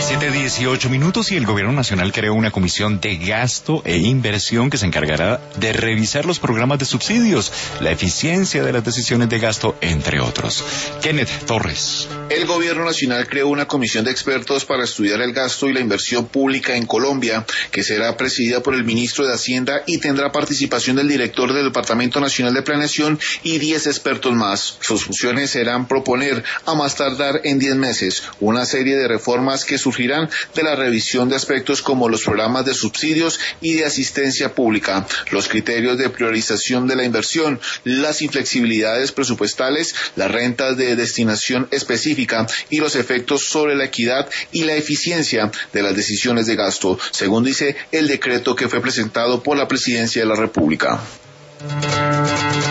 7:18 y el Gobierno Nacional creó una comisión de gasto e inversión que se encargará de revisar los programas de subsidios, la eficiencia de las decisiones de gasto, entre otros. Kenneth Torres. El Gobierno Nacional creó una comisión de expertos para estudiar el gasto y la inversión pública en Colombia, que será presidida por el ministro de Hacienda y tendrá participación del director del Departamento Nacional de Planeación y 10 expertos más. Sus funciones serán proponer, a más tardar en 10 meses, una serie de reformas que surgirán de la revisión de aspectos como los programas de subsidios y de asistencia pública, los criterios de priorización de la inversión, las inflexibilidades presupuestales, las rentas de destinación específica y los efectos sobre la equidad y la eficiencia de las decisiones de gasto, según dice el decreto que fue presentado por la Presidencia de la República.